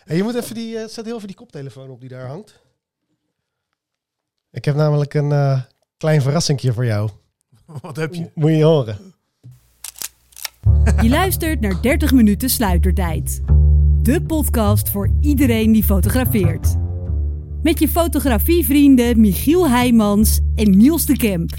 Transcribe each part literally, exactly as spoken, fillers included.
Hey, je moet even die, uh, zet heel even die koptelefoon op die daar hangt. Ik heb namelijk een uh, klein verrassingje voor jou. Wat heb je? Moet je horen. Je luistert naar dertig minuten sluitertijd. De podcast voor iedereen die fotografeert. Met je fotografievrienden Michiel Heijmans en Niels de Kemp.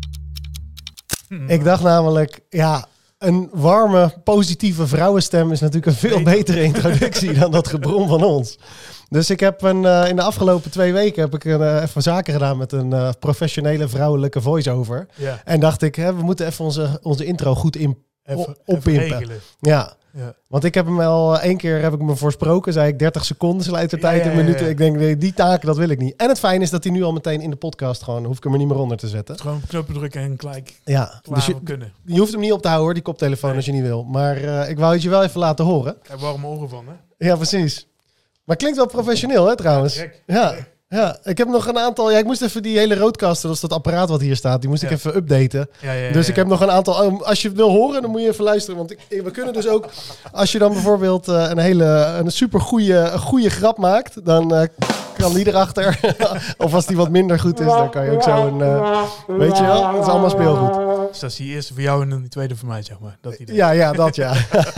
Ik dacht namelijk, ja, een warme, positieve vrouwenstem is natuurlijk een veel betere introductie dan dat gebrom van ons. Dus ik heb een, uh, in de afgelopen twee weken heb ik een, uh, even zaken gedaan met een uh, professionele vrouwelijke voice-over. Ja. En dacht ik, hè, we moeten even onze, onze intro goed in, Even, oppimpen. even Ja. ja. Want ik heb hem al één keer heb ik me voorsproken, zei ik dertig seconden sluitertijd ja, ja, in minuten. ja, ja. Ik denk, nee, die taken, dat wil ik niet. En het fijne is dat hij nu al meteen in de podcast gewoon, hoef ik hem er niet meer onder te zetten. Gewoon knoppen drukken en gelijk Ja, klaar dus je, kunnen. je hoeft hem niet op te houden hoor, die koptelefoon, Nee. als je niet wil. Maar uh, ik wou het je wel even laten horen. Ik heb warme oren van, hè? Ja, precies. Maar klinkt wel professioneel, hè, trouwens. Ja, gek. Ja, ja, ik heb nog een aantal... Ja, ik moest even die hele Rodecaster, dat is dat apparaat wat hier staat, die moest Ja. ik even updaten. Ja, ja, ja, Dus ja. ik heb nog een aantal... Oh, als je het wil horen, dan moet je even luisteren. Want ik, we kunnen dus ook... Als je dan bijvoorbeeld uh, een hele... Een super goede, goede grap maakt, dan uh, kan die erachter. Of als die wat minder goed is, dan kan je ook zo een... Uh, weet je wel, dat is allemaal speelgoed. Dus dat is die eerste voor jou en dan die tweede voor mij, zeg maar. Dat idee. Ja, ja, dat ja.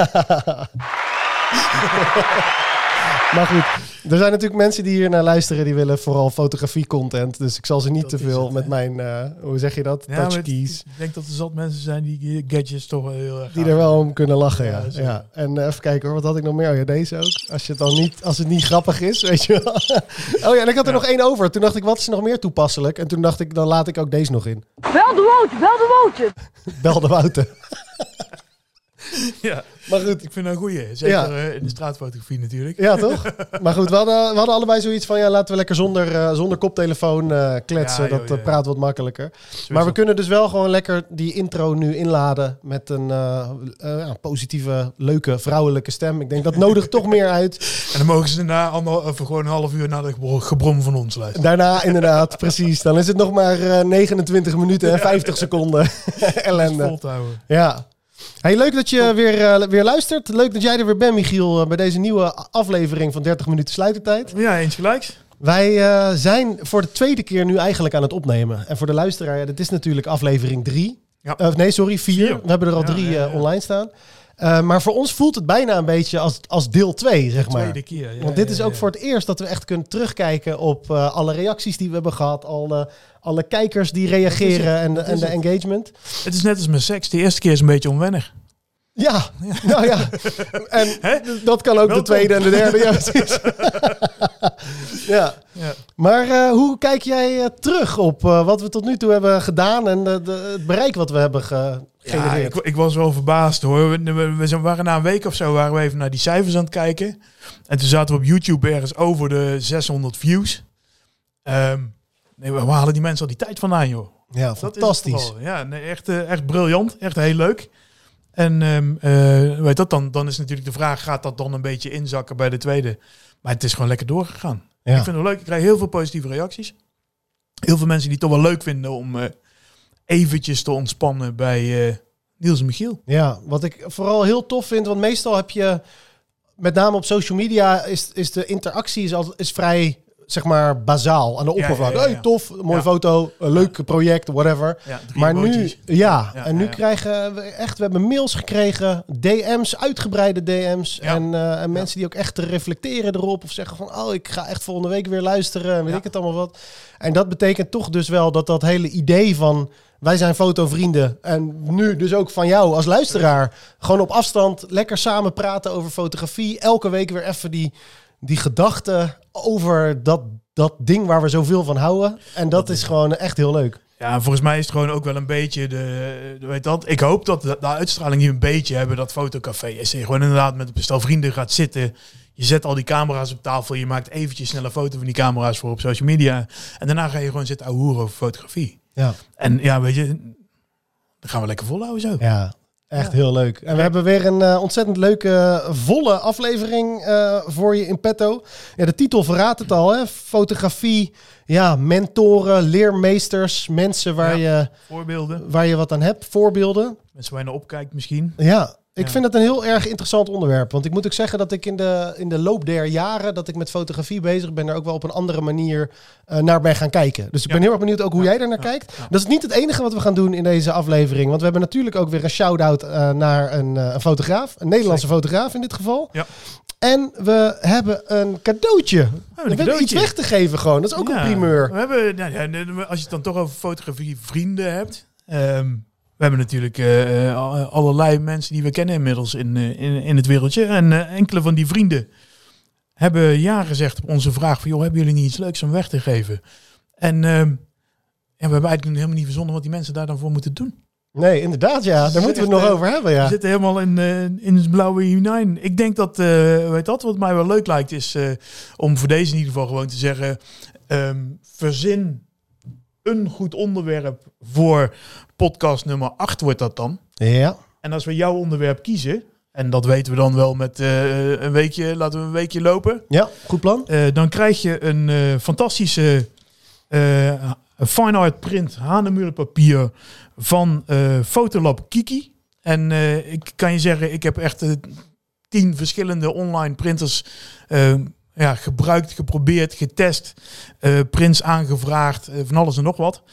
Maar goed, er zijn natuurlijk mensen die hier naar luisteren, die willen vooral fotografie-content. Dus ik zal ze niet Dat te is veel het, met hè? mijn, uh, hoe zeg je dat, Ja, maar touchkeys, Ik denk dat er zat mensen zijn die gadgets toch wel heel erg die gaaf er wel vinden. om kunnen lachen, ja. Ja, zo. ja. En uh, even kijken hoor, wat had ik nog meer? Oh ja, deze ook. Als, je het dan niet, als het niet grappig is, weet je wel. Oh ja, en ik had er Ja. nog één over. Toen dacht ik, wat is nog meer toepasselijk? En toen dacht ik, dan laat ik ook deze nog in. Bel de Wouter, bel de Wouter. Bel de Wouter. Ja, Maar goed, ik vind dat een goeie. Zeker Ja. uh, in de straatfotografie natuurlijk. ja, toch? Maar goed, we hadden, we hadden allebei zoiets van... ja, laten we lekker zonder, uh, zonder koptelefoon uh, kletsen. Ja, joh, dat ja, uh, ja. praat wat makkelijker. Sowieso. Maar we kunnen dus wel gewoon lekker die intro nu inladen... met een uh, uh, ja, positieve, leuke, vrouwelijke stem. Ik denk, dat nodigt toch meer uit. En dan mogen ze na ander, of gewoon een half uur naar de gebro- gebrom van ons luisteren. Daarna inderdaad, precies. Dan is het nog maar uh, negenentwintig minuten en vijftig seconden. Ellende. Vol te houden. Ja. Hey, leuk dat je weer, uh, weer luistert. Leuk dat jij er weer bent, Michiel, uh, bij deze nieuwe aflevering van dertig minuten sluitertijd. Ja, eens gelijks. Wij uh, zijn voor de tweede keer nu eigenlijk aan het opnemen. En voor de luisteraar, ja, dit is natuurlijk aflevering drie. Ja. Uh, nee, sorry, vier. Vier. We hebben er al Ja, drie ja, ja. uh, online staan. Uh, maar voor ons voelt het bijna een beetje als, als deel twee, zeg maar. Tweede keer. Ja, Want dit ja, is ja, ook ja. voor het eerst dat we echt kunnen terugkijken op uh, alle reacties die we hebben gehad. Alle, alle kijkers die reageren het, en, dat en is de het. engagement. Het is net als met seks. De eerste keer is een beetje onwennig. Ja, nou ja. En Hè? dat kan ook Welkom. de tweede en de derde. Ja, precies. Ja. Ja. Maar uh, hoe kijk jij uh, terug op uh, wat we tot nu toe hebben gedaan en de, de, het bereik wat we hebben ge- Ja, gegenereerd? ik, ik was wel verbaasd hoor. We, we, we zijn- waren na een week of zo waren we even naar die cijfers aan het kijken. En toen zaten we op YouTube ergens over de zeshonderd views. Um, nee, waar halen die mensen al die tijd vandaan, joh? Ja, Dat is het fantastisch. vooral. Ja, nee, echt, uh, echt briljant. Echt heel leuk. En um, uh, weet dat dan, dan is natuurlijk de vraag, gaat dat dan een beetje inzakken bij de tweede? Maar het is gewoon lekker doorgegaan. Ja. Ik vind het leuk. Ik krijg heel veel positieve reacties. Heel veel mensen die het toch wel leuk vinden om uh, eventjes te ontspannen bij uh, Niels en Michiel. Ja, wat ik vooral heel tof vind, want meestal heb je, met name op social media, is, is de interactie is, altijd, is vrij, zeg maar, bazaal aan de Ja, oppervlakte. ja, ja, ja. Hey, tof, mooie Ja. foto, een leuk project, whatever. Ja, drie Maar nu, emojis. ja, Ja, en nu ja, ja. krijgen we echt, we hebben mails gekregen, D M's, uitgebreide D M's. Ja. En, uh, en mensen die ook echt reflecteren erop of zeggen van, oh, ik ga echt volgende week weer luisteren en weet Ja. ik het allemaal wat. En dat betekent toch dus wel dat dat hele idee van, wij zijn fotovrienden en nu dus ook van jou als luisteraar, gewoon op afstand lekker samen praten over fotografie. Elke week weer even die, die gedachten over dat, dat ding waar we zoveel van houden. En dat is gewoon echt heel leuk. Ja, volgens mij is het gewoon ook wel een beetje de, de weet dat. Ik hoop dat de, de uitstraling die we een beetje hebben, dat fotocafé is. Je gewoon inderdaad met een stel vrienden gaat zitten. Je zet al die camera's op tafel. Je maakt eventjes snel een foto van die camera's voor op social media. En daarna ga je gewoon zitten ouwehoeren over fotografie. Ja. En ja, weet je, dan gaan we lekker volhouden zo. Ja, echt Ja. heel leuk. En we Ja. hebben weer een uh, ontzettend leuke, volle aflevering uh, voor je in petto. Ja, de titel verraadt het al, hè? Fotografie, ja, mentoren, leermeesters, mensen waar, Ja. je, Voorbeelden. waar je wat aan hebt, voorbeelden. Mensen waar je naar opkijkt misschien. Ja, Ik Ja. vind het een heel erg interessant onderwerp. Want ik moet ook zeggen dat ik in de, in de loop der jaren dat ik met fotografie bezig ben, er ook wel op een andere manier uh, naar ben gaan kijken. Dus ik Ja. ben heel erg benieuwd ook hoe Ja. jij daar naar Ja. kijkt. Ja. Dat is niet het enige wat we gaan doen in deze aflevering. Want we hebben natuurlijk ook weer een shout-out uh, naar een, uh, een fotograaf. Een Nederlandse Zeker. fotograaf in dit geval. Ja. En we hebben een cadeautje. een we hebben cadeautje. iets weg te geven gewoon. Dat is ook Ja, een primeur. We hebben, nou ja, als je het dan toch over fotografie vrienden hebt. Um, we hebben natuurlijk uh, allerlei mensen die we kennen inmiddels in, uh, in, in het wereldje. En uh, enkele van die vrienden hebben ja gezegd op onze vraag van, joh, hebben jullie niet iets leuks om weg te geven? En, um, en we hebben eigenlijk helemaal niet verzonnen wat die mensen daar dan voor moeten doen. Nee, inderdaad ja. Daar is moeten we het echt, nog uh, over hebben ja. We zitten helemaal in, uh, in het blauwe hinein. Ik denk dat, uh, weet dat, wat mij wel leuk lijkt is uh, om voor deze in ieder geval gewoon te zeggen, um, verzin een goed onderwerp voor podcast nummer acht wordt dat dan. Ja. En als we jouw onderwerp kiezen, en dat weten we dan wel met uh, een weekje, laten we een weekje lopen. Ja, goed plan. Uh, dan krijg je een uh, fantastische uh, fine art print Hanemuller papier van uh, Fotolab Kiki. En uh, ik kan je zeggen, ik heb echt uh, tien verschillende online printers uh, ja, gebruikt, geprobeerd, getest, uh, prints aangevraagd, uh, van alles en nog wat.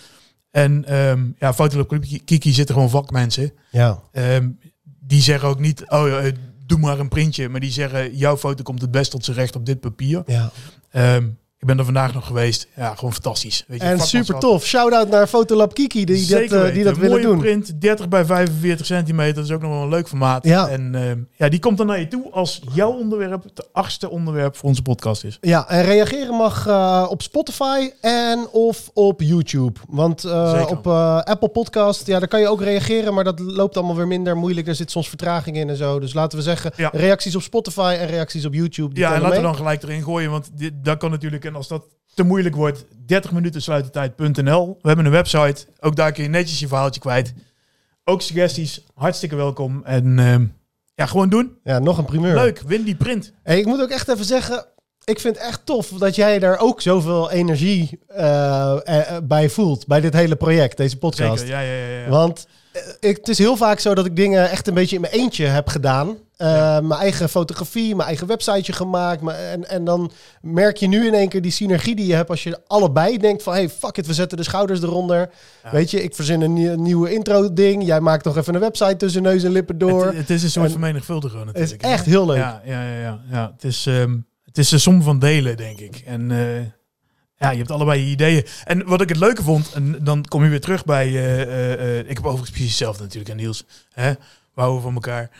En um, ja, Fotolab Kiki zitten gewoon vakmensen. Ja. Um, die zeggen ook niet, oh, uh, doe maar een printje. Maar die zeggen, jouw foto komt het best tot zijn recht op dit papier. Ja. Um, ik ben er vandaag nog geweest. Ja, gewoon fantastisch. Weet je, En super tof. Shout-out naar Fotolab Kiki die Zeker dat, uh, die dat een willen mooie doen. Print, dertig bij vijfenveertig centimeter. Dat is ook nog wel een leuk formaat. Ja. En uh, ja, die komt dan naar je toe als jouw onderwerp het achtste onderwerp voor onze podcast is. Ja, en reageren mag uh, op Spotify en of op YouTube. Want uh, op uh, Apple Podcast, ja, daar kan je ook reageren, maar dat loopt allemaal weer minder moeilijk. Er zit soms vertraging in en zo. Dus laten we zeggen, ja. reacties op Spotify en reacties op YouTube. Die ja, en laten mee. we dan gelijk erin gooien, want dit, dat kan natuurlijk, en als dat te moeilijk wordt, dertig minuten sluitertijd punt n l. We hebben een website, ook daar kun je netjes je verhaaltje kwijt. Ook suggesties, hartstikke welkom. En uh, ja, gewoon doen. Ja, nog een primeur. Leuk, win die print. Hey, ik moet ook echt even zeggen, ik vind het echt tof dat jij daar ook zoveel energie uh, uh, bij voelt, bij dit hele project, deze podcast. Zeker, ja, ja, ja, ja. Want uh, ik, het is heel vaak zo dat ik dingen echt een beetje in mijn eentje heb gedaan. Uh, ja. Mijn eigen fotografie, mijn eigen websiteje gemaakt. En, en dan merk je nu in één keer die synergie die je hebt als je allebei denkt van, hey, fuck it, we zetten de schouders eronder. Ja. Weet je, ik verzin een, nieuw, een nieuwe intro ding. Jij maakt nog even een website tussen neus en lippen door. Het, het is een soort en vermenigvuldiger natuurlijk. Het is echt heel leuk. Ja, ja, ja, ja, ja. Het is, um, het is een som van delen, denk ik. En uh, ja, je hebt allebei je ideeën. En wat ik het leuke vond, en dan kom je weer terug bij, uh, uh, uh, ik heb overigens precies hetzelfde natuurlijk aan Niels. Hè? We houden van elkaar.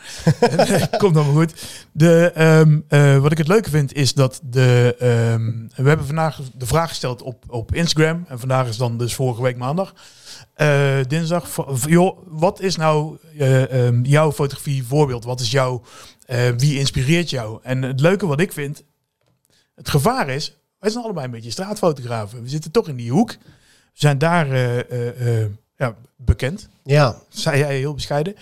Komt allemaal goed. De, um, uh, wat ik het leuke vind is dat de... Um, we hebben vandaag de vraag gesteld op, op Instagram. En vandaag is dan dus vorige week maandag. Uh, dinsdag. Joh, wat is nou uh, um, jouw fotografie voorbeeld? Wat is jouw... Uh, wie inspireert jou? En het leuke wat ik vind... Het gevaar is... Wij zijn allebei een beetje straatfotografen. We zitten toch in die hoek. We zijn daar... Uh, uh, uh, Ja, bekend. Ja. Zei jij heel bescheiden.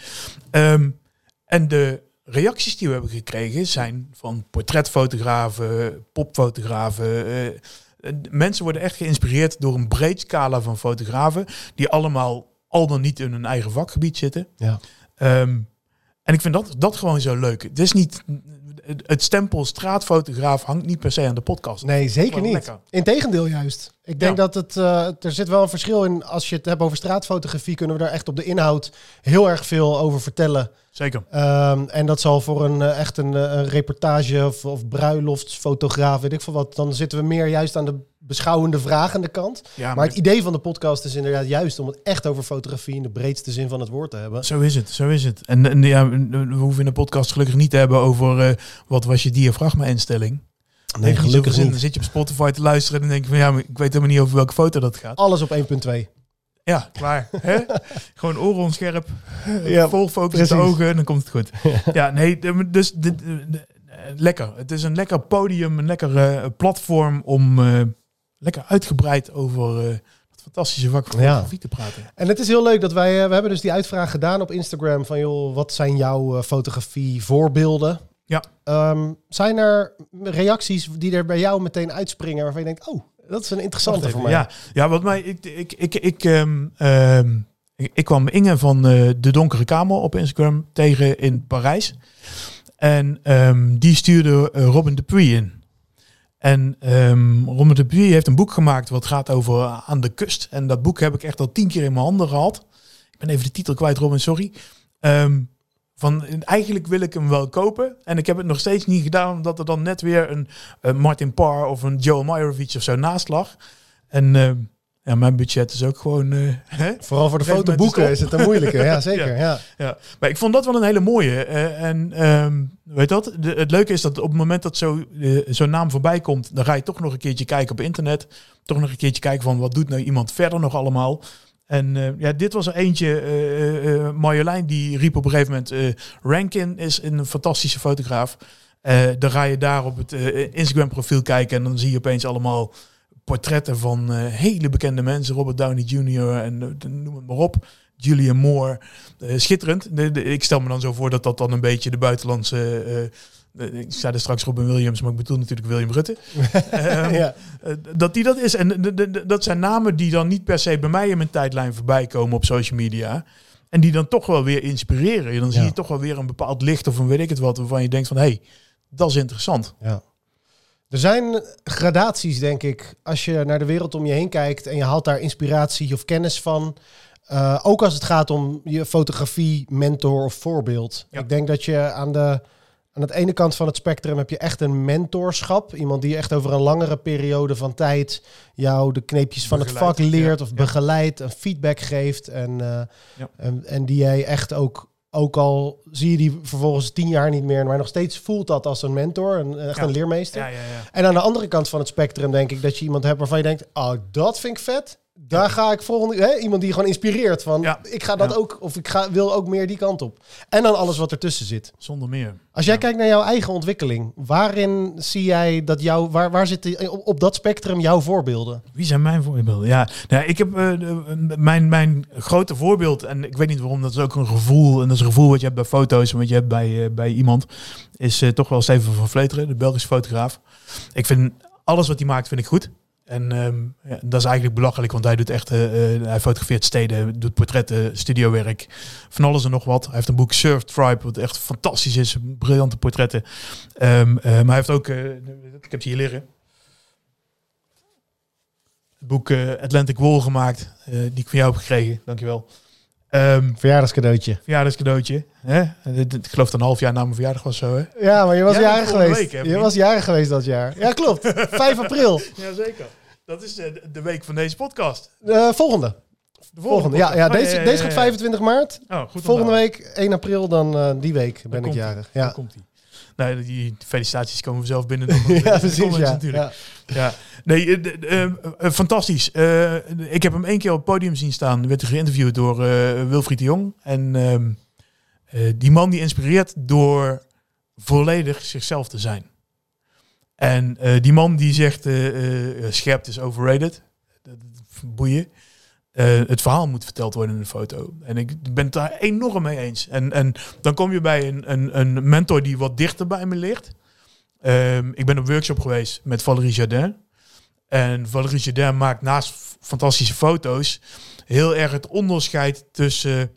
Um, en de reacties die we hebben gekregen zijn van portretfotografen, popfotografen. Uh, mensen worden echt geïnspireerd door een breed scala van fotografen die allemaal al dan niet in hun eigen vakgebied zitten. Ja. Um, en ik vind dat, dat gewoon zo leuk. Het is niet... Het stempel straatfotograaf hangt niet per se aan de podcast. Nee, zeker niet. Lekker. Integendeel juist. Ik denk ja. dat het... Uh, er zit wel een verschil in. Als je het hebt over straatfotografie, kunnen we daar echt op de inhoud heel erg veel over vertellen. Zeker. Um, en dat zal voor een uh, echt een, een reportage of, of bruiloftsfotograaf, weet ik veel wat. Dan zitten we meer juist aan de beschouwende, vragende kant. Ja, maar, maar het idee van de podcast is inderdaad juist om het echt over fotografie in de breedste zin van het woord te hebben. Zo is het, zo is het. En, en ja, we hoeven in de podcast gelukkig niet te hebben over uh, wat was je diafragma-instelling. Nee, gelukkig niet. Dan zit je op Spotify te luisteren en dan denk je van ja, maar ik weet helemaal niet over welke foto dat gaat. Alles op één punt twee. Ja, klaar. Hè? Gewoon oren onscherp, ja, vol focus op de ogen en dan komt het goed. Ja, nee, dus dit, lekker. Het is een lekker podium, een lekker uh, platform om uh, lekker uitgebreid over uh, het fantastische vak van fotografie te praten. En het is heel leuk dat wij, uh, we hebben dus die uitvraag gedaan op Instagram van joh, wat zijn jouw uh, fotografie voorbeelden? Ja. Um, zijn er reacties die er bij jou meteen uitspringen waarvan je denkt, oh, dat is een interessante voor mij. Ja, ja wat mij, ik, ik, ik, ik, um, um, Ik, ik kwam Inge van uh, De Donkere Kamer op Instagram tegen in Parijs. En um, die stuurde uh, Robin Dupuy in. En um, Robin Dupuy heeft een boek gemaakt wat gaat over uh, aan de kust. En dat boek heb ik echt al tien keer in mijn handen gehad. Ik ben even de titel kwijt, Robin, sorry. Um, van, eigenlijk wil ik hem wel kopen. En ik heb het nog steeds niet gedaan, omdat er dan net weer een uh, Martin Parr of een Joel Meyerowitz of zo naast lag. En uh, ja, mijn budget is ook gewoon... Uh, hè? Vooral voor de fotoboeken is het een moeilijke. Ja, zeker. ja. Ja. Ja. Maar ik vond dat wel een hele mooie. Uh, en um, weet dat? De, het leuke is dat op het moment dat zo, uh, zo'n naam voorbij komt, dan ga je toch nog een keertje kijken op internet. Toch nog een keertje kijken van wat doet nou iemand verder nog allemaal. En uh, ja, dit was er eentje. Uh, uh, Marjolein die riep op een gegeven moment... Uh, Rankin is een fantastische fotograaf. Uh, dan ga je daar op het uh, Instagram profiel kijken en dan zie je opeens allemaal portretten van uh, hele bekende mensen. Robert Downey junior en uh, noem het maar op. Julianne Moore. Uh, schitterend. De, de, ik stel me dan zo voor dat dat dan een beetje de buitenlandse... Uh, uh, ik zei er straks Robin Williams, maar ik bedoel natuurlijk William Rutte. um, ja. uh, dat die dat is. En de, de, de, dat zijn namen die dan niet per se bij mij in mijn tijdlijn voorbij komen op social media. En die dan toch wel weer inspireren. Dan zie ja. je toch wel weer een bepaald licht of een weet ik het wat, waarvan je denkt van, hé, hey, dat is interessant. Ja. Er zijn gradaties, denk ik, als je naar de wereld om je heen kijkt en je haalt daar inspiratie of kennis van. Uh, ook als het gaat om je fotografie, mentor of voorbeeld. Ja. Ik denk dat je aan de, aan de ene kant van het spectrum heb je echt een mentorschap. Iemand die echt over een langere periode van tijd jou de kneepjes van begeleid, het vak leert ja, of ja. begeleidt en feedback geeft. En, uh, ja. en, en die jij echt ook... Ook al zie je die vervolgens tien jaar niet meer, maar nog steeds voelt dat als een mentor, een, echt ja. een leermeester. Ja, ja, ja. En aan de andere kant van het spectrum denk ik dat je iemand hebt waarvan je denkt, oh, dat vind ik vet. Daar ja. ga ik volgende... Hè, iemand die je gewoon inspireert van, ja. ik ga dat ja. ook, of ik ga, wil ook meer die kant op. En dan alles wat ertussen zit. Zonder meer. Als jij ja. kijkt naar jouw eigen ontwikkeling, waarin zie jij dat jou, waar, waar zitten op, op dat spectrum jouw voorbeelden? Wie zijn mijn voorbeelden? Ja, nou, ik heb uh, de, mijn, mijn grote voorbeeld, en ik weet niet waarom, dat is ook een gevoel, en dat is een gevoel wat je hebt bij foto's en wat je hebt bij, uh, bij iemand, is uh, toch wel Steven van Vleteren, de Belgische fotograaf. Ik vind alles wat hij maakt, vind ik goed. En um, ja, dat is eigenlijk belachelijk, want hij doet echt, uh, uh, hij fotografeert steden, doet portretten, studiowerk, van alles en nog wat. Hij heeft een boek Surf Tribe, wat echt fantastisch is, briljante portretten. Um, uh, maar hij heeft ook, uh, ik heb het hier liggen, het boek uh, Atlantic Wall gemaakt, uh, die ik van jou heb gekregen, dankjewel. Um, Verjaardagscadeautje. Verjaardagscadeautje. Hè? Ik geloof dat een half jaar na mijn verjaardag was zo. Hè? Ja, maar je was jarig geweest. Week, hè, je was jarig geweest dat jaar. Ja, klopt. vijf april. Jazeker. Dat is uh, de week van deze podcast. Uh, volgende. De volgende. volgende. Ja, ja, oh, deze, ja, ja, ja, deze gaat vijfentwintig maart. Oh, goed volgende week, één april, dan uh, die week ben dan ik jarig. Ja. Dan komt hij. Nou, die felicitaties komen we zelf binnen. Dan ja, precies, ja. Natuurlijk. Ja. Ja. Nee, uh, uh, uh, uh, fantastisch. Uh, ik heb hem één keer op het podium zien staan. Werd geïnterviewd door uh, Wilfried de Jong. En uh, uh, die man die inspireert door volledig zichzelf te zijn. En uh, die man die zegt, uh, uh, scherpte is overrated. Dat boeien. Uh, het verhaal moet verteld worden in de foto. En ik ben het daar enorm mee eens. En, en dan kom je bij een, een, een mentor die wat dichter bij me ligt. Um, ik ben op workshop geweest met Valérie Jardin. En Valérie Jardin maakt naast fantastische foto's heel erg het onderscheid tussen...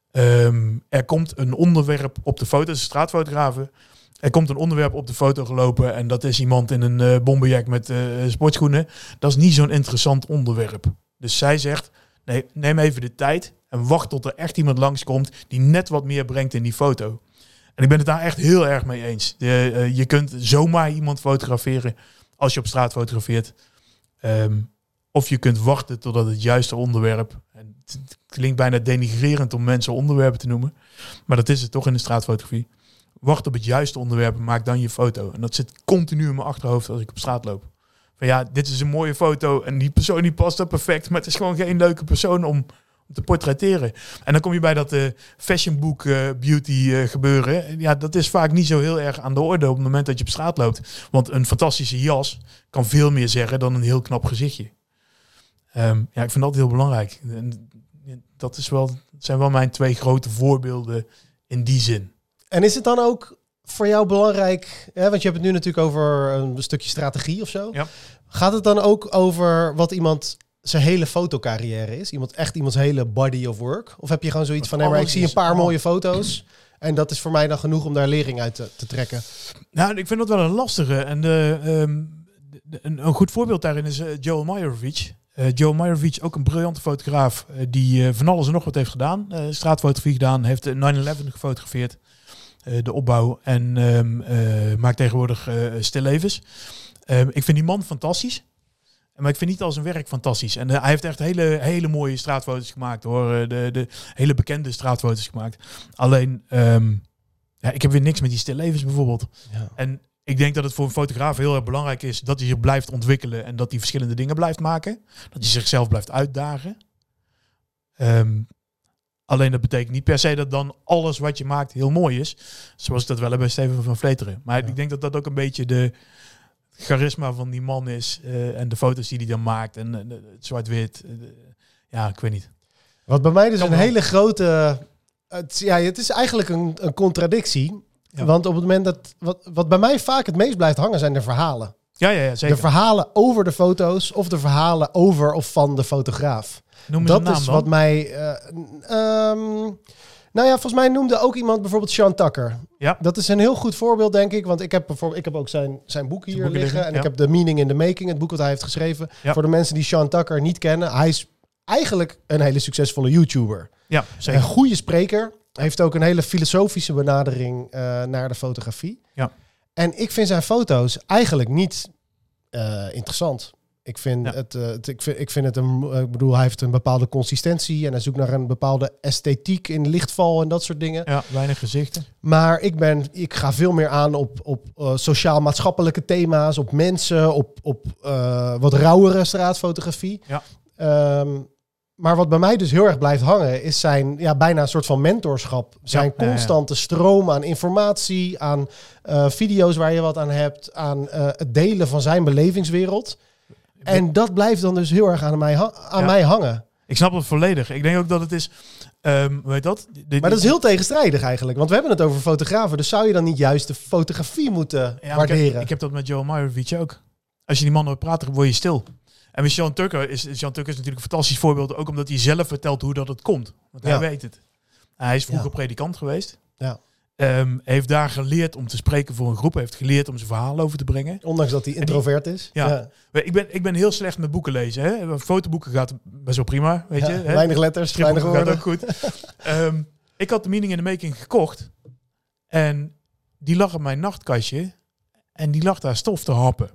Um, er komt een onderwerp op de foto, is straatfotografen. Er komt een onderwerp op de foto gelopen en dat is iemand in een uh, bomberjack met uh, sportschoenen. Dat is niet zo'n interessant onderwerp. Dus zij zegt, nee, neem even de tijd en wacht tot er echt iemand langskomt die net wat meer brengt in die foto. En ik ben het daar echt heel erg mee eens. De, uh, je kunt zomaar iemand fotograferen als je op straat fotografeert. Um, of je kunt wachten totdat het juiste onderwerp... En het klinkt bijna denigrerend om mensen onderwerpen te noemen. Maar dat is het toch in de straatfotografie. Wacht op het juiste onderwerp en maak dan je foto. En dat zit continu in mijn achterhoofd als ik op straat loop. Van ja, dit is een mooie foto en die persoon die past er perfect. Maar het is gewoon geen leuke persoon om, om te portretteren. En dan kom je bij dat uh, fashionbook uh, beauty uh, gebeuren. Ja, dat is vaak niet zo heel erg aan de orde op het moment dat je op straat loopt. Want een fantastische jas kan veel meer zeggen dan een heel knap gezichtje. Um, ja, ik vind dat heel belangrijk. En dat is wel, zijn wel mijn twee grote voorbeelden in die zin. En is het dan ook voor jou belangrijk, hè, want je hebt het nu natuurlijk over een stukje strategie of zo. Ja. Gaat het dan ook over wat iemand zijn hele fotocarrière is? Iemand echt iemands hele body of work? Of heb je gewoon zoiets van, nee, maar ik alles zie een is- paar oh. mooie foto's en dat is voor mij dan genoeg om daar lering uit te, te trekken? Nou, ik vind dat wel een lastige. En de, um, de, de- een, een goed voorbeeld daarin is uh, Joel Meyerowitz. Uh, Joel Meyerowitz, ook een briljante fotograaf, uh, die uh, van alles en nog wat heeft gedaan. Uh, straatfotografie gedaan, heeft de nine eleven gefotografeerd, uh, de opbouw. En um, uh, maakt tegenwoordig uh, stillevens. Um, ik vind die man fantastisch. Maar ik vind niet al zijn werk fantastisch. En uh, hij heeft echt hele, hele mooie straatfoto's gemaakt, hoor. Uh, de, de hele bekende straatfoto's gemaakt. Alleen, um, ja, ik heb weer niks met die stillevens bijvoorbeeld. Ja. En ik denk dat het voor een fotograaf heel erg belangrijk is dat hij zich blijft ontwikkelen en dat hij verschillende dingen blijft maken. Dat hij zichzelf blijft uitdagen. Um, alleen dat betekent niet per se dat dan alles wat je maakt heel mooi is. Zoals ik dat wel heb bij Steven van Vleteren. Maar Ja. ik denk dat dat ook een beetje de charisma van die man is. Uh, en de foto's die hij dan maakt. En uh, het zwart-wit. Uh, ja, ik weet niet. Wat bij mij dus Kan een wel. hele grote... Het, ja, het is eigenlijk een, een contradictie. Ja. Want op het moment dat... Wat, wat bij mij vaak het meest blijft hangen zijn de verhalen. Ja, ja, ja, zeker. De verhalen over de foto's of de verhalen over of van de fotograaf. Noem eens Dat een naam is dan. wat mij... Uh, um, nou ja, volgens mij noemde ook iemand bijvoorbeeld Sean Tucker. Ja. Dat is een heel goed voorbeeld, denk ik. Want ik heb, bijvoorbeeld, ik heb ook zijn, zijn boek hier Zijn boeken liggen. liggen, En ja. ik heb The Meaning in the Making, het boek wat hij heeft geschreven. Ja. Voor de mensen die Sean Tucker niet kennen. Hij is eigenlijk een hele succesvolle YouTuber. Ja, zeker. Een goede spreker. Heeft ook een hele filosofische benadering uh, naar de fotografie. Ja. En ik vind zijn foto's eigenlijk niet uh, interessant. Ik vind, Ja. het, uh, het, ik, vind, ik vind het een... Uh, ik bedoel, hij heeft een bepaalde consistentie. En hij zoekt naar een bepaalde esthetiek in lichtval en dat soort dingen. Ja, weinig gezichten. Maar ik, ben, ik ga veel meer aan op, op uh, sociaal-maatschappelijke thema's. Op mensen, op, op uh, wat rauwere straatfotografie. Ja. Um, maar wat bij mij dus heel erg blijft hangen, is zijn ja, bijna een soort van mentorschap. Zijn Ja, ja, ja. constante stroom aan informatie, aan uh, video's waar je wat aan hebt, aan uh, het delen van zijn belevingswereld. En dat blijft dan dus heel erg aan mij, ha- aan Ja. mij hangen. Ik snap het volledig. Ik denk ook dat het is... Um, weet dat? De, Maar dat is heel tegenstrijdig eigenlijk. Want we hebben het over fotografen. Dus zou je dan niet juist de fotografie moeten Ja, maar ik waarderen? heb, ik heb dat met Joel Meyerowitz ook. Als je die man hoort praten, word je stil. En met Sean Tucker is, Sean Tucker is natuurlijk een fantastisch voorbeeld. Ook omdat hij zelf vertelt hoe dat het komt. Want hij Ja. weet het. Hij is vroeger Ja. predikant geweest. Ja. Um, heeft daar geleerd om te spreken voor een groep. Heeft geleerd om zijn verhaal over te brengen. Ondanks dat hij introvert is. Ja. Ja. Ik ben, ik ben heel slecht met boeken lezen. Hè. Fotoboeken gaat best wel prima. Weet je, Ja, hè. weinig letters, weinig Stripboeken woorden. gaat ook goed. um, ik had The Meaning in the Making gekocht. En die lag op mijn nachtkastje. En die lag daar stof te happen.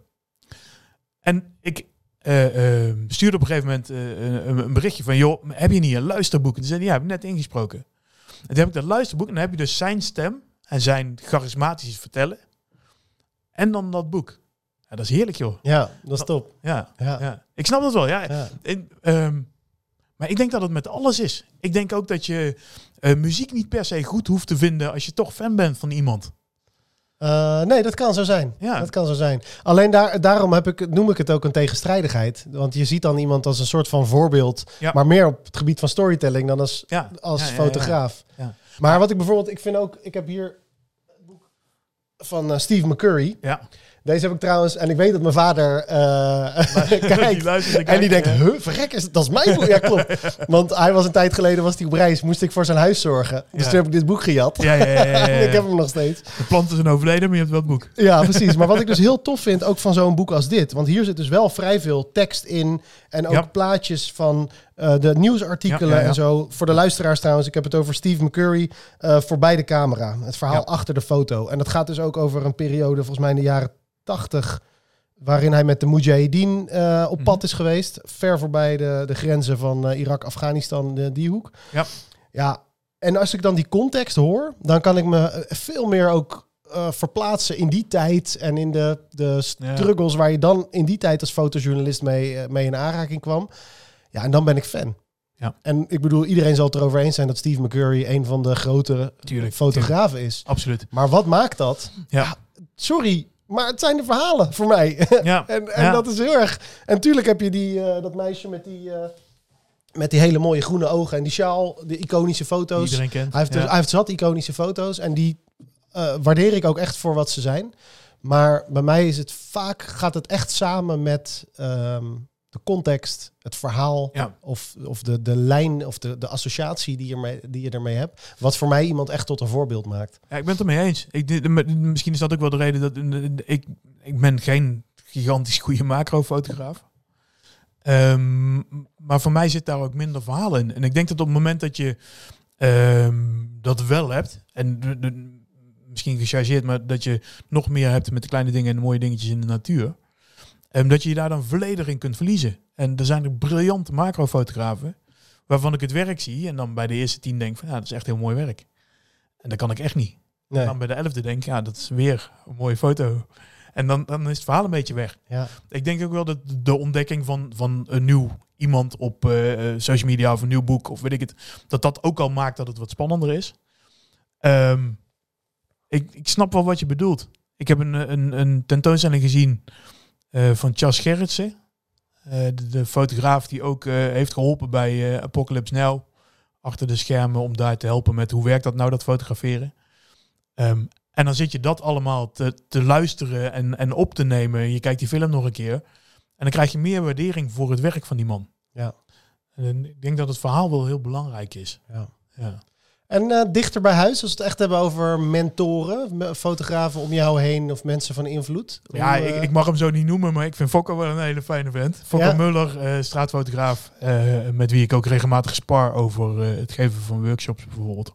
En ik uh, uh, stuurde op een gegeven moment uh, een, een berichtje van... joh, heb je niet een luisterboek? En toen zei hij, ja, heb ik net ingesproken. En toen heb ik dat luisterboek. En dan heb je dus zijn stem en zijn charismatische vertellen. En dan dat boek. Ja, dat is heerlijk, joh. Ja, dat is top. Ja, Ja. ja. Ik snap dat wel, ja. Ja. En, um, maar ik denk dat het met alles is. Ik denk ook dat je uh, muziek niet per se goed hoeft te vinden als je toch fan bent van iemand. Uh, nee, dat kan zo zijn. Ja. Dat kan zo zijn. Alleen daar, daarom heb ik, noem ik het ook een tegenstrijdigheid. Want je ziet dan iemand als een soort van voorbeeld. Ja. Maar meer op het gebied van storytelling dan als, Ja. als Ja, ja, ja, fotograaf. ja. Ja. Maar wat ik bijvoorbeeld... Ik vind ook... Ik heb hier het boek van uh, Steve McCurry. Ja. Deze heb ik trouwens... En ik weet dat mijn vader uh, Die kijkt. luistert En die denkt, ja. huh, verrek, is, dat is mijn boek. Ja, klopt. Want hij was een tijd geleden was hij op reis. Moest ik voor zijn huis zorgen. Dus Ja. toen heb ik dit boek gejat. Ja, ja, ja, ja, ja. En ik heb hem nog steeds. De planten zijn overleden, maar je hebt wel het boek. Ja, precies. Maar wat ik dus heel tof vind, ook van zo'n boek als dit. Want hier zit dus wel vrij veel tekst in. En ook Ja. plaatjes van uh, de nieuwsartikelen Ja, ja, ja. en zo. Voor de luisteraars trouwens, ik heb het over Steve McCurry uh, voorbij de camera. Het verhaal Ja. achter de foto. En dat gaat dus ook over een periode, volgens mij in de jaren tachtig... waarin hij met de Mujahideen uh, op pad is geweest. Ver voorbij de, de grenzen van uh, Irak, Afghanistan, de, die hoek. Ja. Ja, en als ik dan die context hoor, dan kan ik me veel meer ook uh, verplaatsen in die tijd en in de, de struggles ja. waar je dan in die tijd als fotojournalist mee, uh, mee in aanraking kwam. Ja, en dan ben ik fan. Ja. En ik bedoel, iedereen zal het erover eens zijn dat Steve McCurry een van de grote Tuurlijk, fotografen tuurlijk. is. Absoluut. Maar wat maakt dat? Ja. Ja, sorry, maar het zijn de verhalen voor mij. Ja. en en Ja. dat is heel erg... En tuurlijk heb je die, uh, dat meisje met die, uh, met die hele mooie groene ogen en die sjaal, de iconische foto's. Die iedereen kent. Hij heeft, dus, Ja. hij heeft zat iconische foto's en die uh, waardeer ik ook echt voor wat ze zijn. Maar bij mij is het vaak, gaat het echt samen met um, de context, het verhaal Ja. of, of de, de lijn of de, de associatie die je, mee, die je ermee hebt. Wat voor mij iemand echt tot een voorbeeld maakt. Ja, ik ben het ermee eens. Ik, dit- misschien is dat ook wel de reden dat ik, ik ben geen gigantisch goede macrofotograaf. Um, maar voor mij zit daar ook minder verhaal in. En ik denk dat op het moment dat je um, dat wel hebt, en de, de, misschien gechargeerd, maar dat je nog meer hebt met de kleine dingen en de mooie dingetjes in de natuur, um, dat je je daar dan volledig in kunt verliezen. En er zijn er briljante macrofotografen waarvan ik het werk zie en dan bij de eerste tien denk van ja, dat is echt heel mooi werk. En dat kan ik echt niet. Nee. En dan bij de elfde denk ik, ja, dat is weer een mooie foto. En dan, dan is het verhaal een beetje weg. Ja. Ik denk ook wel dat de ontdekking van, van een nieuw iemand op uh, social media of een nieuw boek of weet ik het, dat dat ook al maakt dat het wat spannender is. Um, ik, ik snap wel wat je bedoelt. Ik heb een, een, een tentoonstelling gezien uh, van Chas Gerritsen. Uh, de, de fotograaf die ook uh, heeft geholpen bij uh, Apocalypse Now. Achter de schermen om daar te helpen met hoe werkt dat nou, dat fotograferen. Um, en dan zit je dat allemaal te, te luisteren en, en op te nemen. Je kijkt die film nog een keer. En dan krijg je meer waardering voor het werk van die man. Ja. En ik denk dat het verhaal wel heel belangrijk is. Ja. Ja. En uh, dichter bij huis, als we het echt hebben over mentoren, fotografen om jou heen of mensen van invloed. Ja, Hoe, uh... ik, ik mag hem zo niet noemen, maar ik vind Fokko wel een hele fijne vent. Fokko Ja? Muller, uh, straatfotograaf, uh, met wie ik ook regelmatig spar over uh, het geven van workshops bijvoorbeeld.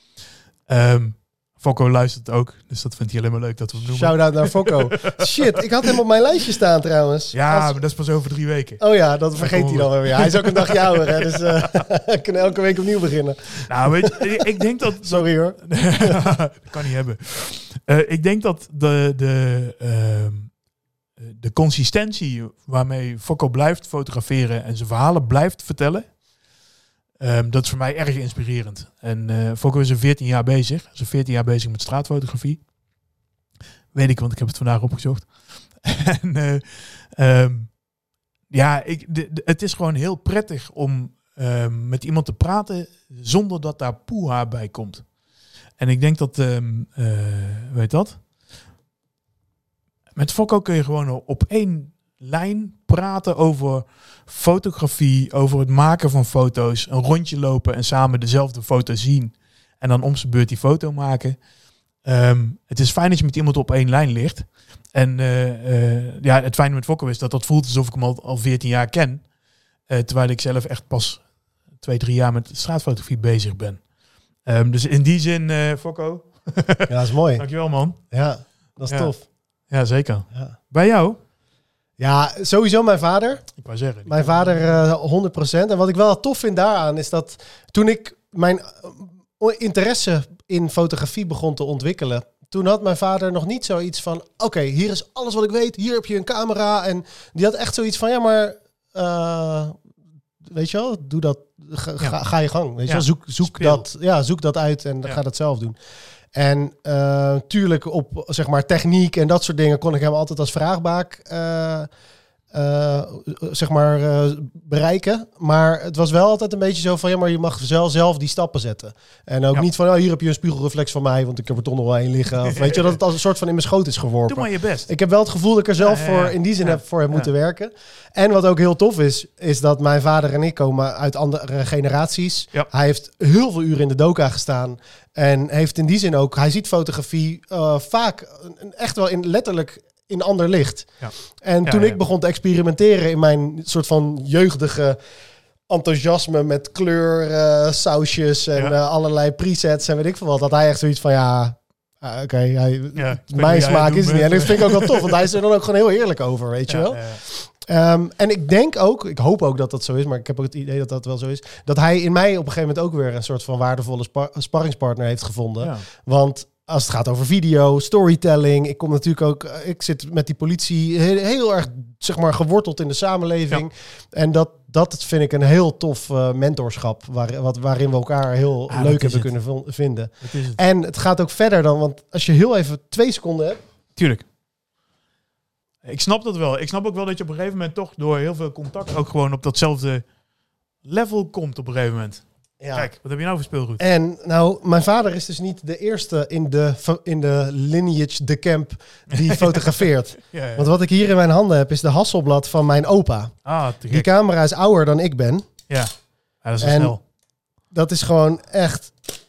Um, Fokko luistert ook, dus dat vindt hij alleen maar leuk dat we hem noemen. Shout-out naar Fokko. Shit, ik had hem op mijn lijstje staan trouwens. Ja, Als... maar dat is pas over drie weken. Oh ja, dat vergeet hij dan weer. Ja, hij is ook een dagje ouder, hè, dus uh, ik kan elke week opnieuw beginnen. Nou, weet je, ik denk dat... Sorry hoor. Dat kan niet hebben. Uh, ik denk dat de, de, uh, de consistentie waarmee Fokko blijft fotograferen en zijn verhalen blijft vertellen, Um, dat is voor mij erg inspirerend. En uh, Fokko is er veertien jaar bezig. Is er veertien jaar bezig met straatfotografie. Weet ik, want ik heb het vandaag opgezocht. en uh, um, ja, ik, de, de, het is gewoon heel prettig om um, met iemand te praten zonder dat daar poeha bij komt. En ik denk dat, um, uh, weet dat? Met Fokko kun je gewoon op één lijn praten over fotografie, over het maken van foto's, een rondje lopen en samen dezelfde foto zien en dan om zijn beurt die foto maken. Um, het is fijn dat je met iemand op één lijn ligt. En uh, uh, ja, het fijne met Fokko is dat dat voelt alsof ik hem al, al veertien jaar ken. Uh, terwijl ik zelf echt pas twee, drie jaar met straatfotografie bezig ben. Um, dus in die zin, uh, Fokko. Ja, dat is mooi. Dankjewel, man. Ja, dat is ja. tof. Ja, zeker. Ja. Bij jou? Ja, sowieso mijn vader. Ik wou zeggen. Mijn vader uh, honderd procent. En wat ik wel tof vind daaraan is dat toen ik mijn interesse in fotografie begon te ontwikkelen, toen had mijn vader nog niet zoiets van, oké, okay, hier is alles wat ik weet. Hier heb je een camera. En die had echt zoiets van, ja, maar uh, weet je wel, doe dat. Ga, ja. ga, ga je gang. Weet je ja. wel, zoek, zoek dat, ja, zoek dat uit en ja. ga dat zelf doen. En uh, tuurlijk op zeg maar techniek en dat soort dingen kon ik hem altijd als vraagbaak uh, uh, zeg maar uh, bereiken. Maar het was wel altijd een beetje zo van ja, maar je mag zelf, zelf die stappen zetten. En ook ja. niet van oh, hier heb je een spiegelreflex van mij, want ik heb er toch nog wel één liggen. Of weet je, dat het als een soort van in mijn schoot is geworpen. Doe maar je best. Ik heb wel het gevoel dat ik er zelf ja, ja, ja. voor in die zin ja. heb voor heb ja. moeten werken. En wat ook heel tof is, is dat mijn vader en ik komen uit andere generaties. Ja. Hij heeft heel veel uren in de doka gestaan. En heeft in die zin ook, hij ziet fotografie uh, vaak echt wel in letterlijk in ander licht. Ja. En toen ja, ja. ik begon te experimenteren in mijn soort van jeugdige enthousiasme met kleur, uh, sausjes en ja. uh, allerlei presets en weet ik veel wat, dat hij echt zoiets van ja, uh, oké, okay, ja, mijn smaak is het niet. En dat vind ik ook wel tof, want hij is er dan ook gewoon heel eerlijk over, weet je ja, wel. Ja, ja. Um, en ik denk ook, ik hoop ook dat dat zo is, maar ik heb ook het idee dat dat wel zo is, dat hij in mij op een gegeven moment ook weer een soort van waardevolle spar- sparringspartner heeft gevonden. Ja. Want als het gaat over video, storytelling, ik kom natuurlijk ook, ik zit met die politie heel, heel erg, zeg maar, geworteld in de samenleving. Ja. En dat, dat vind ik een heel tof uh, mentorschap, waar, wat, waarin we elkaar heel ah, leuk hebben het. kunnen v- vinden. Het en het gaat ook verder dan, want als je heel even twee seconden hebt. Tuurlijk. Ik snap dat wel. Ik snap ook wel dat je op een gegeven moment toch door heel veel contact ook gewoon op datzelfde level komt op een gegeven moment. Ja. Kijk, wat heb je nou voor speelgoed? En nou, mijn vader is dus niet de eerste in de, in de lineage de camp die fotografeert. Ja, ja. Want wat ik hier in mijn handen heb is de Hasselblad van mijn opa. Ah, te Die gek. camera is ouder dan ik ben. Ja. ja, dat is wel En- snel. Dat is gewoon echt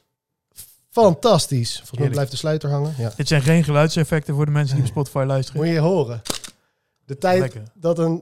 fantastisch. Volgens mij Heerlijk. blijft de sluiter hangen. Ja. Dit zijn geen geluidseffecten voor de mensen die op Spotify luisteren. Moet je horen. De tijd Lekker. dat een,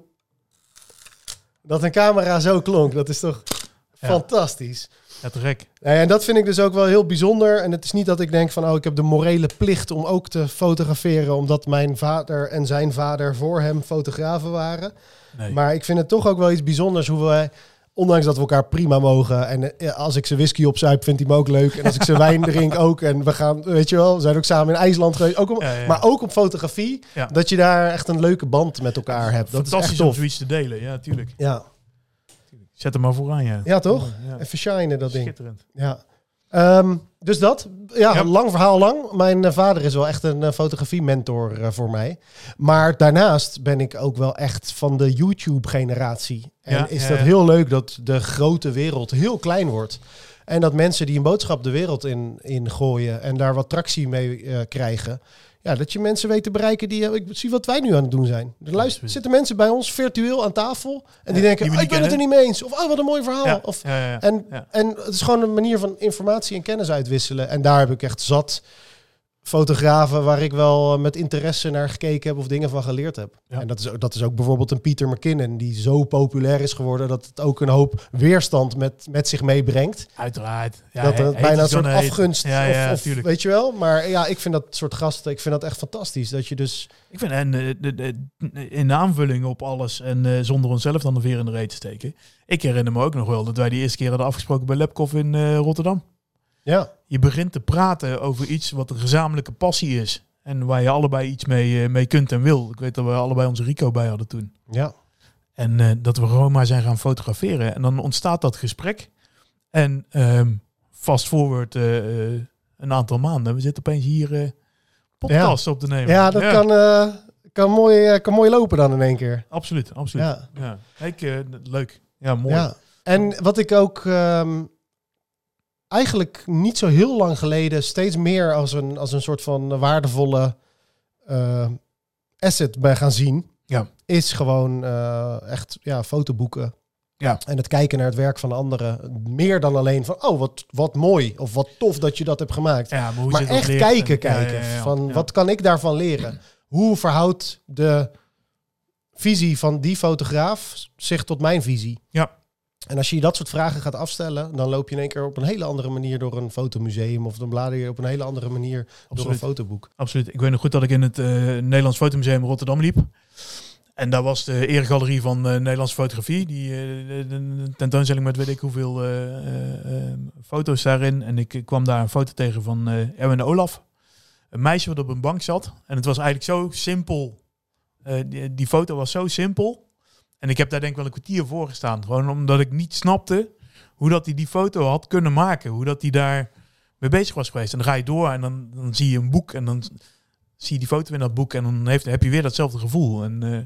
dat een camera zo klonk, dat is toch Ja. fantastisch. Ja, te gek. Nou ja, en dat vind ik dus ook wel heel bijzonder. En het is niet dat ik denk van, oh, ik heb de morele plicht om ook te fotograferen, omdat mijn vader en zijn vader voor hem fotografen waren. Nee. Maar ik vind het toch ook wel iets bijzonders hoe wij, ondanks dat we elkaar prima mogen. En eh, als ik zijn whisky opzuip, vindt hij me ook leuk. En als ik zijn wijn drink ook. En we gaan, weet je wel, we zijn ook samen in IJsland geweest. Ook om, Ja, ja. Maar ook op fotografie, Ja. dat je daar echt een leuke band met elkaar hebt. Dat is echt Fantastisch om tof. zoiets te delen. Ja, tuurlijk. Ja. Zet hem maar vooraan, ja. Ja, toch? Ja. Even shinen, dat ding. Schitterend. Ja. Ehm, dus dat. Ja, Ja. lang verhaal lang. Mijn eh, vader is wel echt een eh, fotografie-mentor eh, voor mij. Maar daarnaast ben ik ook wel echt van de YouTube-generatie. En Ja, is ja, dat ja. heel leuk dat de grote wereld heel klein wordt. En dat mensen die een boodschap de wereld in, in gooien en daar wat tractie mee eh, krijgen. Ja, dat je mensen weet te bereiken die... eh, ik zie wat wij nu aan het doen zijn. Er luisteren, zitten mensen bij ons virtueel aan tafel. En die Ja, denken, die we oh, ik niet ben het er niet mee eens. Of, oh, wat een mooi verhaal. Ja, Of, ja, ja, ja. en, Ja. en het is gewoon een manier van informatie en kennis uitwisselen. En daar heb ik echt zat fotografen waar ik wel met interesse naar gekeken heb of dingen van geleerd heb. Ja. En dat is, ook- dat is ook bijvoorbeeld een Peter McKinnon die zo populair is geworden dat het ook een hoop weerstand met, met zich meebrengt. Uiteraard. Ja, dat he- het heet bijna een is dan soort heet. afgunst Ja, ja, of, of tuurlijk. weet je wel. Maar ja, ik vind dat soort gasten, ik vind dat echt fantastisch. Dat je dus... Ik vind, en eh, de, de, in de aanvulling op alles en eh, zonder onszelf dan de veer in de reet te steken. Ik herinner me ook nog wel dat wij die eerste keer hadden afgesproken bij Labcoff in eh, Rotterdam. Ja, Je begint te praten over iets wat een gezamenlijke passie is. En waar je allebei iets mee, eh, mee kunt en wil. Ik weet dat we allebei onze Rico bij hadden toen. ja. En eh, dat we gewoon maar zijn gaan fotograferen. En dan ontstaat dat gesprek. En ehm fast forward eh, eh, een aantal maanden. We zitten opeens hier eh podcasts op te nemen. ja dat Kan, eh, kan, mooi, eh, kan mooi lopen dan in één keer. Absoluut, absoluut. Ja. Ja. Ik, eh, leuk. Ja, mooi. Ja. En wat ik ook ehm, eigenlijk niet zo heel lang geleden steeds meer als een, als een soort van waardevolle eh, asset ben gaan zien, Ja. is gewoon eh, echt ja, fotoboeken. Ja. En het kijken naar het werk van anderen. Meer dan alleen van, oh, wat, wat mooi. Of wat tof dat je dat hebt gemaakt. Ja, maar hoe maar zit dat echt leert kijken, en- kijken. Ja, ja, ja, ja. Van, Ja. wat kan ik daarvan leren? Hoe verhoudt de visie van die fotograaf zich tot mijn visie? Ja. En als je je dat soort vragen gaat afstellen, dan loop je in één keer op een hele andere manier door een fotomuseum. Of dan blader je op een hele andere manier door een Absoluut. fotoboek. Absoluut. Ik weet nog goed dat ik in het eh, Nederlands Fotomuseum Rotterdam liep. En daar was de eregalerie van uh, Nederlandse fotografie. Die uh, de, de tentoonstelling met weet ik hoeveel uh, uh, uh, foto's daarin. En ik uh, kwam daar een foto tegen van uh, Erwin en Olaf. Een meisje wat op een bank zat. En het was eigenlijk zo simpel. Uh, die, die foto was zo simpel. En ik heb daar denk ik wel een kwartier voor gestaan. Gewoon omdat ik niet snapte hoe dat hij die foto had kunnen maken. Hoe dat hij daar mee bezig was geweest. En dan ga je door en dan, dan zie je een boek. En dan zie je die foto in dat boek. En dan heeft, heb je weer datzelfde gevoel. En uh,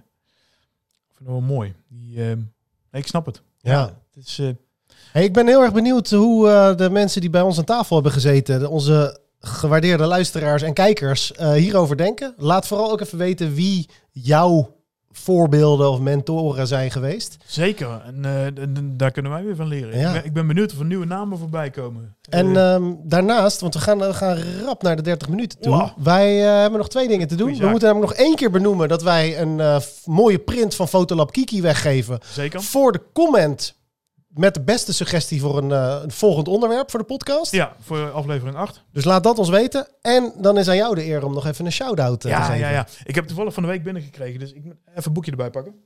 ik vind het wel mooi. Die, uh, nee, ik snap het. Ja. Ja, het is, uh, Hey, ik ben heel erg benieuwd hoe uh, de mensen die bij ons aan tafel hebben gezeten, de- onze gewaardeerde luisteraars en kijkers, uh, hierover denken. Laat vooral ook even weten wie jouw voorbeelden of mentoren zijn geweest. zeker. En uh, d- d- daar kunnen wij weer van leren. Ja. Ik, ben, ik ben benieuwd of er nieuwe namen voorbij komen. En Uh, ehm, daarnaast, want we gaan, we gaan rap naar de dertig minuten toe. Wow. Wij uh, hebben nog twee dingen te doen. Goeie We zaak. moeten namelijk nog één keer benoemen dat wij een uh, f- mooie print van Fotolab Kiki weggeven. zeker. Voor de comment met de beste suggestie voor een, uh, een volgend onderwerp voor de podcast. Ja, voor aflevering acht. Dus laat dat ons weten. En dan is aan jou de eer om nog even een shout-out uh, te Ja, geven. ja, ja. Ik heb toevallig van de week binnengekregen, dus ik moet even een boekje erbij pakken.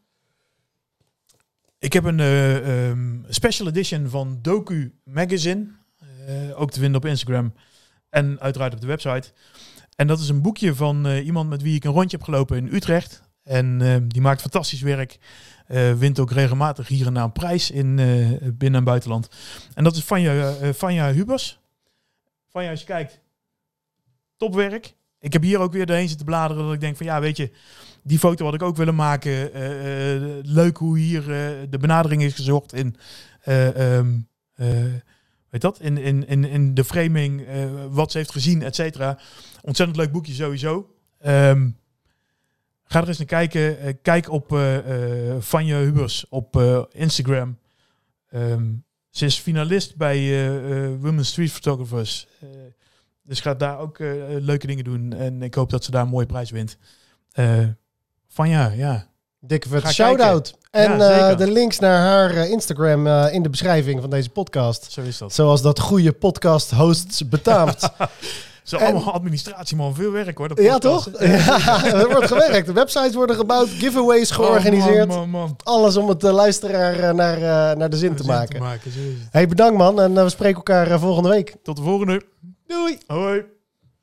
Ik heb een uh, um, special edition van Doku Magazine. Uh, ook te vinden op Instagram en uiteraard op de website. En dat is een boekje van uh, iemand met wie ik een rondje heb gelopen in Utrecht. En uh, die maakt fantastisch werk. Uh, wint ook regelmatig hier en daar een prijs in uh, binnen- en buitenland. En dat is Vanja, uh, Vanja Hubers. Vanja, als je kijkt, topwerk. Ik heb hier ook weer doorheen zitten bladeren dat ik denk van ja, weet je, die foto had ik ook willen maken. Uh, uh, leuk hoe hier uh, de benadering is gezocht in uh, um, uh, weet dat, in, in, in, in de framing, uh, wat ze heeft gezien, et cetera. Ontzettend leuk boekje sowieso. Um, ga er eens naar kijken. Uh, kijk op uh, uh, Vanja Hubers op uh, Instagram. Um, ze is finalist bij uh, uh, Women Street Photographers. Uh, dus gaat daar ook uh, leuke dingen doen. En ik hoop dat ze daar een mooie prijs wint. Uh, Vanja, ja. Dikke vette shout-out. En ja, uh, de links naar haar uh, Instagram uh, in de beschrijving van deze podcast. Zo is dat. Zoals dat goede podcast-hosts betaamt. Zo en, allemaal administratie, man. Veel werk, hoor. Ja, toch? Ja, er wordt gewerkt. De websites worden gebouwd. Giveaways georganiseerd. Oh, man, man, man. Alles om het de luisteraar uh, naar, uh, naar de zin, te, zin maken. te maken. Hey, bedankt, man. En uh, we spreken elkaar uh, volgende week. Tot de volgende. Doei. Hoi.